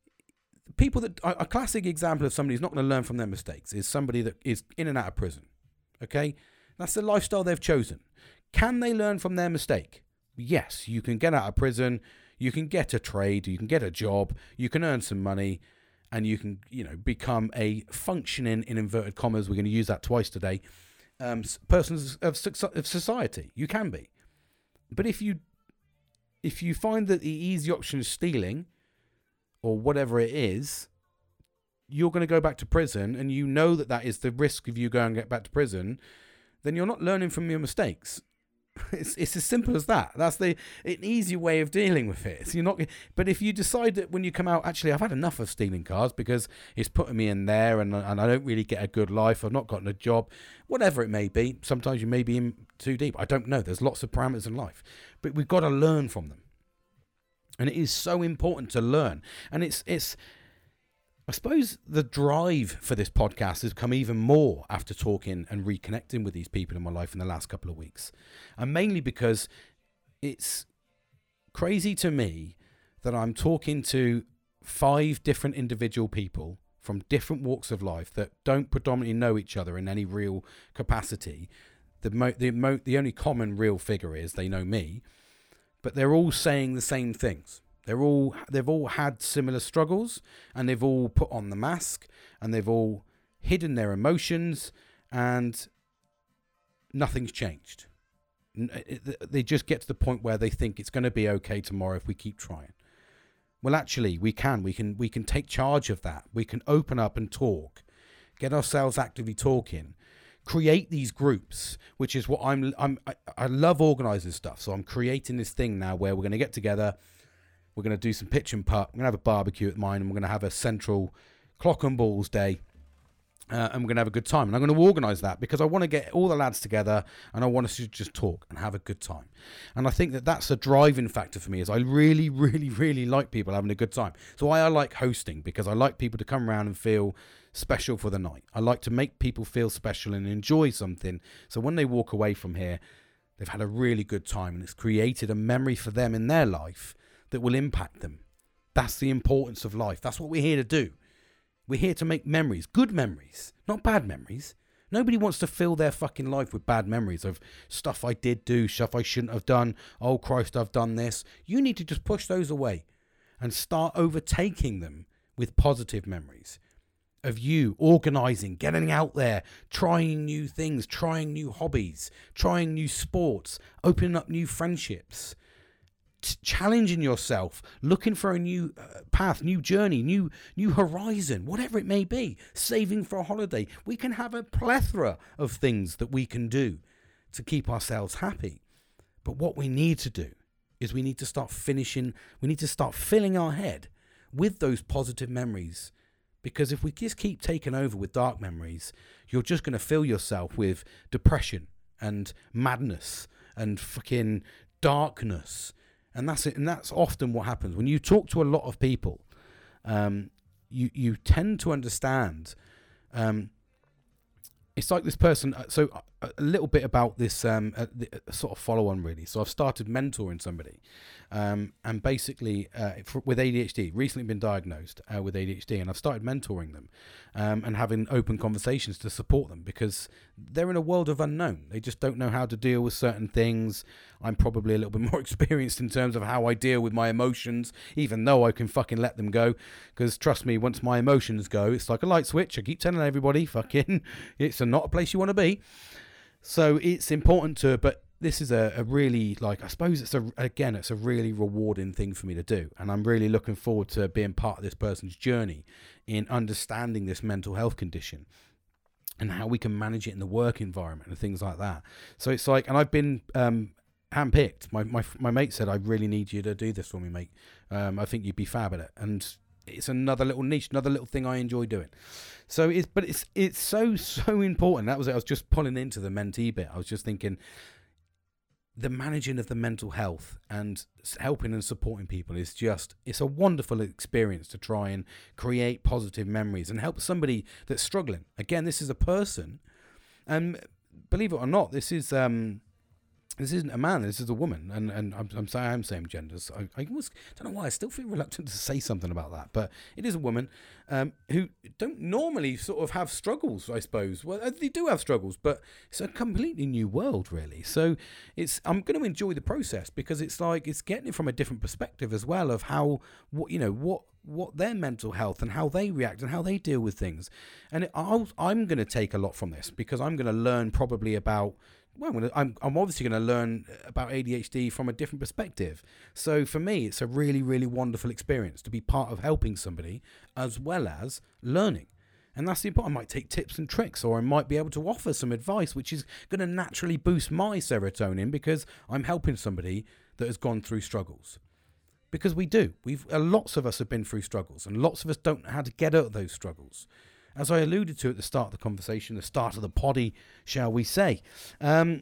people that... A classic example of somebody who's not going to learn from their mistakes is somebody that is in and out of prison. Okay? That's the lifestyle they've chosen. Can they learn from their mistake? Yes, you can get out of prison. You can get a trade. You can get a job. You can earn some money. And you can, you know, become a functioning, in inverted commas, we're going to use that twice today, um, persons of, of society. You can be. But if you if you find that the easy option is stealing or whatever it is, you're going to go back to prison, and you know that that is the risk of you going back to prison, then you're not learning from your mistakes. It's it's as simple as that. That's the an easy way of dealing with it. So you're not. But if you decide that when you come out, actually, I've had enough of stealing cars because it's putting me in there, and and I don't really get a good life. I've not gotten a job, whatever it may be. Sometimes you may be in too deep. I don't know. There's lots of parameters in life, but we've got to learn from them, and it is so important to learn. And it's it's. I suppose the drive for this podcast has come even more after talking and reconnecting with these people in my life in the last couple of weeks. And mainly because it's crazy to me that I'm talking to five different individual people from different walks of life that don't predominantly know each other in any real capacity. The, mo- the, mo- the only common real figure is they know me, but they're all saying the same things. They're all, they've all had similar struggles, and they've all put on the mask, and they've all hidden their emotions, and nothing's changed. They just get to the point where they think it's going to be okay tomorrow if we keep trying. Well, actually, we can. We can. We can take charge of that. We can open up and talk, get ourselves actively talking, create these groups, which is what I'm. I'm. I, I love organising stuff, so I'm creating this thing now where we're going to get together. We're going to do some pitch and putt. We're going to have a barbecue at mine, and we're going to have a central clock and balls day, uh, and we're going to have a good time. And I'm going to organise that because I want to get all the lads together, and I want us to just talk and have a good time. And I think that that's a driving factor for me, is I really, really, really like people having a good time. So why I like hosting, because I like people to come around and feel special for the night. I like to make people feel special and enjoy something. So when they walk away from here, they've had a really good time, and it's created a memory for them in their life that will impact them. That's the importance of life. That's what we're here to do. We're here to make memories, good memories, not bad memories. Nobody wants to fill their fucking life with bad memories of stuff I did do, stuff I shouldn't have done. Oh, Christ, I've done this. You need to just push those away and start overtaking them with positive memories of you organising, getting out there, trying new things, trying new hobbies, trying new sports, opening up new friendships, t- challenging yourself, looking for a new uh, path, new journey, new new horizon, whatever it may be, saving for a holiday. We can have a plethora of things that we can do to keep ourselves happy. But what we need to do is we need to start finishing, we need to start filling our head with those positive memories. Because if we just keep taking over with dark memories, you're just going to fill yourself with depression and madness and fucking darkness. And that's it. And that's often what happens. When you talk to a lot of people, um, you, you tend to understand, um, it's like this person. So a, a little bit about this, um, a, a sort of follow on really. So I've started mentoring somebody, um, and basically uh, for, with A D H D, recently been diagnosed uh, with A D H D, and I've started mentoring them, um, and having open conversations to support them because they're in a world of unknown. They just don't know how to deal with certain things. I'm probably a little bit more experienced in terms of how I deal with my emotions, even though I can fucking let them go. Because trust me, once my emotions go, it's like a light switch. I keep telling everybody, fucking, it's a, not a place you want to be. So it's important to, but this is a, a really, like, I suppose it's a, again, it's a really rewarding thing for me to do. And I'm really looking forward to being part of this person's journey in understanding this mental health condition and how we can manage it in the work environment and things like that. So it's like, and I've been, um, handpicked. My, my my mate said, I really need you to do this for me, mate. Um, I think you'd be fab at it. And it's another little niche, another little thing I enjoy doing. So it's, but it's it's so, so important. That was it. I was just pulling into the mentee bit. I was just thinking, the managing of the mental health and helping and supporting people is just, it's a wonderful experience to try and create positive memories and help somebody that's struggling. Again, this is a person, and believe it or not, this is, um, this isn't a man, this is a woman, and, and I'm, I'm saying I'm saying genders. I, I almost don't know why I still feel reluctant to say something about that, but it is a woman um, who don't normally sort of have struggles, I suppose. Well, they do have struggles, but it's a completely new world, really. So it's I'm going to enjoy the process because it's like it's getting it from a different perspective as well of how what you know what what their mental health and how they react and how they deal with things, and it, I'll, I'm going to take a lot from this because I'm going to learn probably about. Well, I'm, gonna, I'm, I'm obviously going to learn about A D H D from a different perspective. So for me, it's a really, really wonderful experience to be part of helping somebody as well as learning. And that's the important. I might take tips and tricks, or I might be able to offer some advice, which is going to naturally boost my serotonin because I'm helping somebody that has gone through struggles. Because we do. We've uh, lots of us have been through struggles, and lots of us don't know how to get out of those struggles. As I alluded to at the start of the conversation, the start of the poddy, shall we say, um,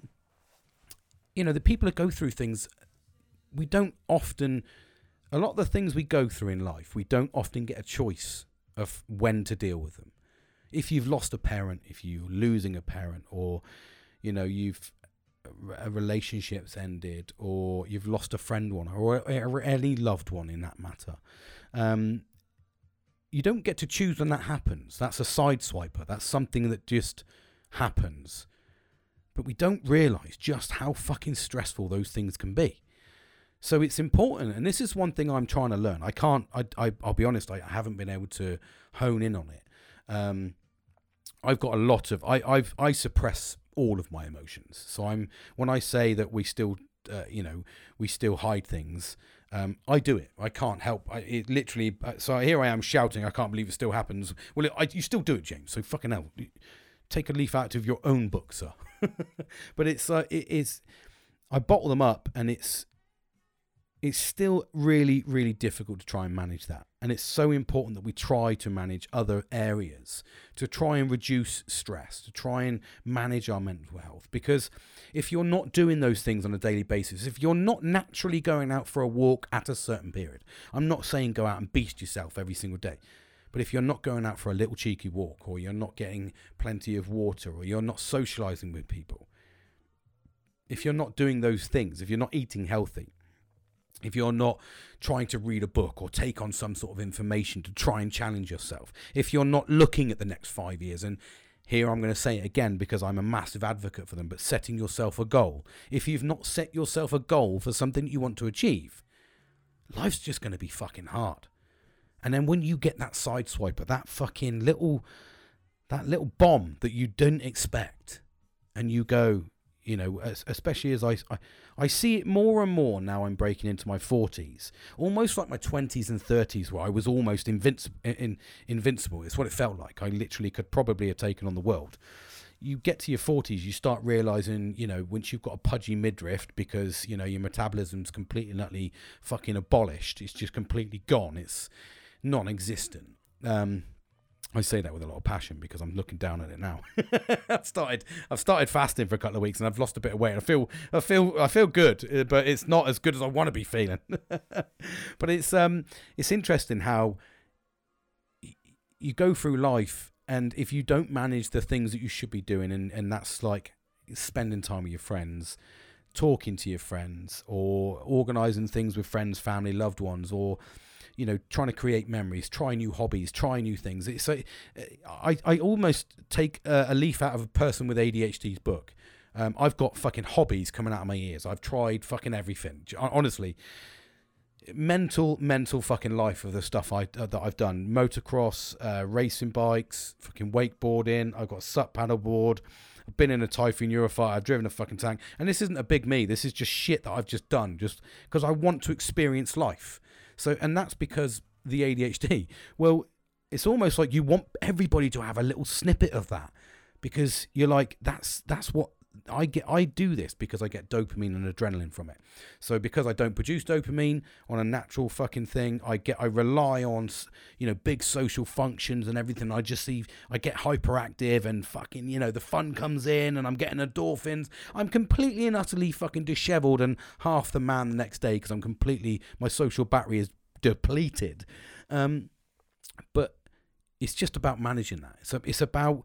you know, the people that go through things, we don't often, a lot of the things we go through in life, we don't often get a choice of when to deal with them. If you've lost a parent, if you're losing a parent, or, you know, you've, a relationship's ended, or you've lost a friend one, or any loved one in that matter, um, you don't get to choose when that happens. That's a side swiper. That's something that just happens. But we don't realise just how fucking stressful those things can be. So it's important, and this is one thing I'm trying to learn. I can't, I, I, I'll be honest, I haven't been able to hone in on it. Um, I've got a lot of, I, I've, I suppress all of my emotions. So I'm, when I say that we still, uh, you know, we still hide things, Um, I do it. I can't help. I, it literally. Uh, so here I am shouting. I can't believe it still happens. Well, it, I, you still do it, James. So fucking hell, take a leaf out of your own book, sir. But it's uh, it is. I bottle them up, and it's it's still really, really difficult to try and manage that. And it's so important that we try to manage other areas, to try and reduce stress, to try and manage our mental health. Because if you're not doing those things on a daily basis, if you're not naturally going out for a walk at a certain period, I'm not saying go out and beast yourself every single day, but if you're not going out for a little cheeky walk, or you're not getting plenty of water, or you're not socializing with people, if you're not doing those things, if you're not eating healthy, if you're not trying to read a book or take on some sort of information to try and challenge yourself, if you're not looking at the next five years, and here I'm going to say it again because I'm a massive advocate for them, but setting yourself a goal. If you've not set yourself a goal for something you want to achieve, life's just going to be fucking hard. And then when you get that side swiper, that fucking little, that little bomb that you didn't expect, and you go, you know, especially as I, I, I see it more and more now I'm breaking into my forties, almost like my twenties and thirties where I was almost invincible, in, invincible. It's what it felt like. I literally could probably have taken on the world. You get to your forties, you start realising, you know, once you've got a pudgy midriff because, you know, your metabolism's completely and utterly fucking abolished. It's just completely gone. It's non-existent. Um... I say that with a lot of passion because I'm looking down at it now. I've started, I've started fasting for a couple of weeks and I've lost a bit of weight. I feel, I feel, I feel good, but it's not as good as I want to be feeling. But it's, um, it's interesting how y- you go through life, and if you don't manage the things that you should be doing, and, and that's like spending time with your friends, talking to your friends, or organising things with friends, family, loved ones, or you know, trying to create memories, try new hobbies, try new things. It's so I, I almost take a, a leaf out of a person with A D H D's book. Um, I've got fucking hobbies coming out of my ears. I've tried fucking everything. Honestly, mental, mental fucking life of the stuff I uh, that I've done. Motocross, uh, racing bikes, fucking wakeboarding. I've got a sup paddle board. I've been in a Typhoon Eurofighter. I've driven a fucking tank. And this isn't a big me. This is just shit that I've just done just because I want to experience life. So, and that's because the A D H D, well, it's almost like you want everybody to have a little snippet of that because you're like, that's, that's what I get. I do this because I get dopamine and adrenaline from it. So because I don't produce dopamine on a natural fucking thing, I get, I rely on, you know, big social functions and everything. I just see, I get hyperactive and fucking, you know, the fun comes in and I'm getting endorphins. I'm completely and utterly fucking disheveled and half the man the next day because I'm completely, my social battery is depleted. Um, but it's just about managing that. So it's about,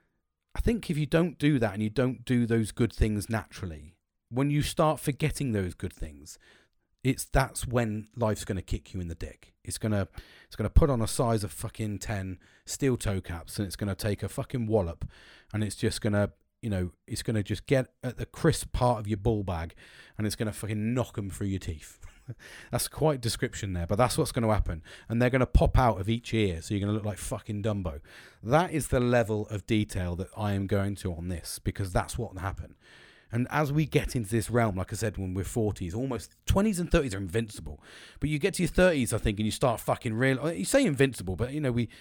I think if you don't do that and you don't do those good things naturally, when you start forgetting those good things, it's that's when life's going to kick you in the dick. It's going to it's going to put on a size of fucking ten steel toe caps and it's going to take a fucking wallop and it's just going to, you know, it's going to just get at the crisp part of your ball bag and it's going to fucking knock them through your teeth. That's quite a description there, but that's what's going to happen. And they're going to pop out of each ear, so you're going to look like fucking Dumbo. That is the level of detail that I am going to on this, because that's what will happen. And as we get into this realm, like I said, when we're forties, almost twenties and thirties are invincible. But you get to your thirties, I think, and you start fucking real. You say invincible, but, you know, we...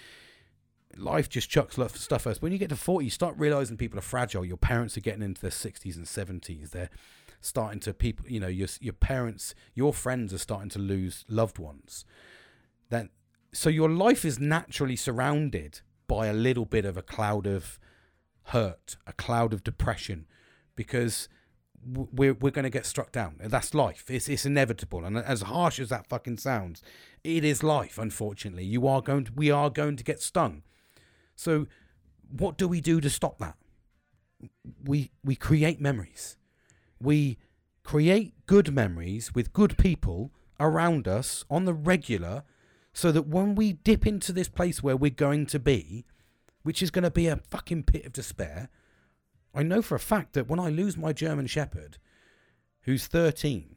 life just chucks stuff at us. When you get to forty, you start realising people are fragile. Your parents are getting into their sixties and seventies. They're starting to people, you know, your your parents, your friends are starting to lose loved ones. Then, so your life is naturally surrounded by a little bit of a cloud of hurt, a cloud of depression, because we're we're going to get struck down. That's life. It's it's inevitable. And as harsh as that fucking sounds, it is life. Unfortunately, you are going to, we are going to get stung. So, what do we do to stop that? We we create memories. We create good memories with good people around us on the regular, so that when we dip into this place where we're going to be, which is going to be a fucking pit of despair, I know for a fact that when I lose my German Shepherd, who's thirteen,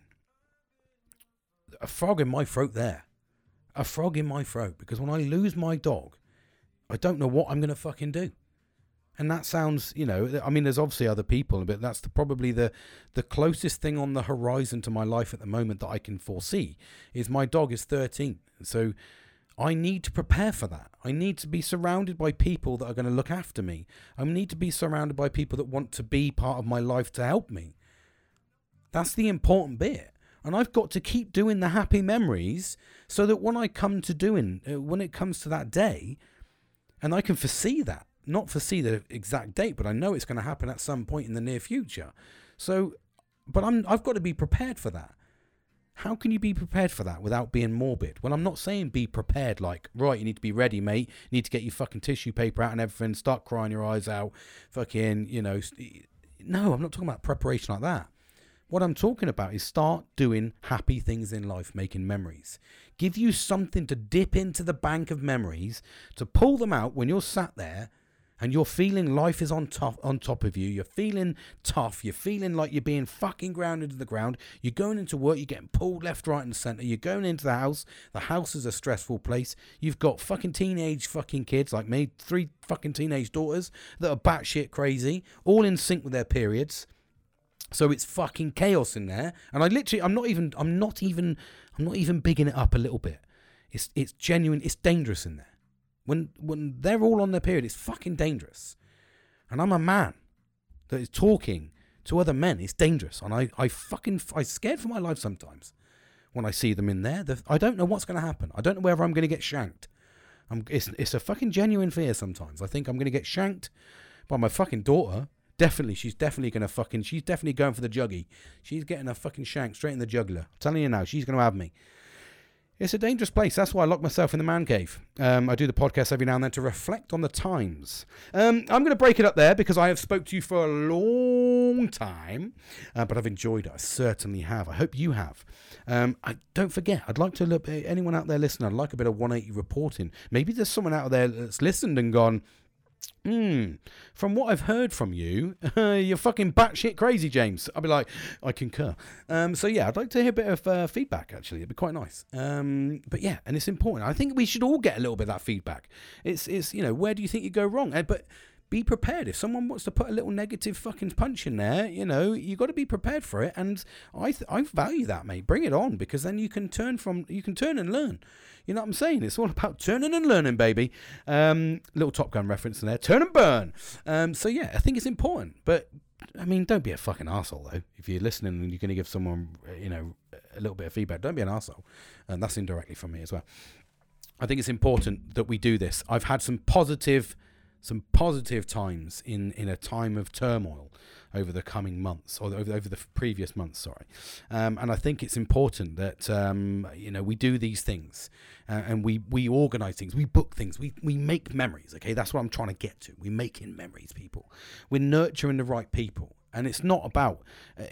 a frog in my throat there. A frog in my throat. Because when I lose my dog, I don't know what I'm going to fucking do. And that sounds, you know, I mean, there's obviously other people, but that's the, probably the, the closest thing on the horizon to my life at the moment that I can foresee is my dog is thirteen. So I need to prepare for that. I need to be surrounded by people that are going to look after me. I need to be surrounded by people that want to be part of my life to help me. That's the important bit. And I've got to keep doing the happy memories so that when I come to doing, uh, when it comes to that day, and I can foresee that, not foresee the exact date, but I know it's going to happen at some point in the near future. So, but I'm, I've got to be prepared for that. How can you be prepared for that without being morbid? Well, I'm not saying be prepared like, right, you need to be ready, mate. You need to get your fucking tissue paper out and everything, start crying your eyes out, fucking, you know. No, I'm not talking about preparation like that. What I'm talking about is start doing happy things in life, making memories. Give you something to dip into the bank of memories, to pull them out when you're sat there and you're feeling life is on top on top of you. You're feeling tough. You're feeling like you're being fucking grounded to the ground. You're going into work. You're getting pulled left, right, and centre. You're going into the house. The house is a stressful place. You've got fucking teenage fucking kids like me, three fucking teenage daughters that are batshit crazy, all in sync with their periods. So it's fucking chaos in there. And I literally, I'm not even, I'm not even, I'm not even bigging it up a little bit. It's it's genuine, it's dangerous in there. When when they're all on their period, it's fucking dangerous. And I'm a man that is talking to other men. It's dangerous. And I, I fucking, I'm scared for my life sometimes when I see them in there. The, I don't know what's going to happen. I don't know whether I'm going to get shanked. I'm, it's, it's a fucking genuine fear sometimes. I think I'm going to get shanked by my fucking daughter. Definitely, she's definitely going to fucking, she's definitely going for the juggy. She's getting a fucking shank straight in the jugular. I'm telling you now, she's going to have me. It's a dangerous place. That's why I lock myself in the man cave. Um, I do the podcast every now and then to reflect on the times. Um, I'm going to break it up there because I have spoke to you for a long time, uh, but I've enjoyed it. I certainly have. I hope you have. Um, I don't forget, I'd like to look at anyone out there listening. I'd like a bit of one eighty reporting. Maybe there's someone out there that's listened and gone, Hmm. From what I've heard from you, uh, you're fucking batshit crazy, James. I'll be like, I concur. Um, so yeah, I'd like to hear a bit of uh, feedback. Actually, it'd be quite nice. Um, but yeah, and it's important. I think we should all get a little bit of that feedback. It's, it's, you know, where do you think you go wrong? Uh, but be prepared. If someone wants to put a little negative fucking punch in there, you know, you got to be prepared for it. And I, th- I value that, mate. Bring it on, because then you can turn from, you can turn and learn. You know what I'm saying? It's all about turning and learning, baby. Um, little Top Gun reference in there. Turn and burn. Um, so, yeah, I think it's important. But, I mean, don't be a fucking arsehole, though. If you're listening and you're going to give someone, you know, a little bit of feedback, don't be an arsehole. And that's indirectly from me as well. I think it's important that we do this. I've had some positive... some positive times in, in a time of turmoil over the coming months, or over, over the previous months, sorry. Um, and I think it's important that, um, you know, we do these things uh, and we, we organize things, we book things, we, we make memories, okay? That's what I'm trying to get to. We're making memories, people. We're nurturing the right people. And it's not about... Uh,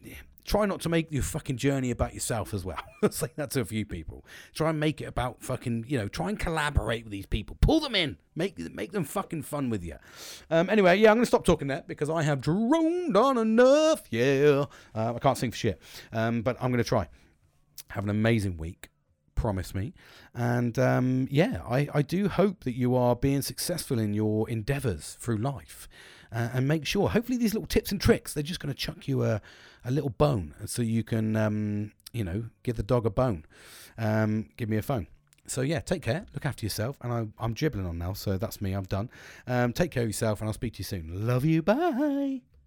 Try not to make your fucking journey about yourself as well. I'll say that to a few people. Try and make it about fucking, you know, try and collaborate with these people. Pull them in. Make make them fucking fun with you. Um, anyway, yeah, I'm going to stop talking there because I have droned on enough. Yeah. Uh, I can't sing for shit. Um, but I'm going to try. Have an amazing week. Promise me. And um, yeah, I, I do hope that you are being successful in your endeavours through life. Uh, and make sure, hopefully these little tips and tricks, they're just going to chuck you a, a little bone so you can, um, you know, give the dog a bone. Um, give me a phone. So, yeah, take care. Look after yourself. And I, I'm dribbling on now, so that's me. I'm done. Um, take care of yourself, and I'll speak to you soon. Love you. Bye.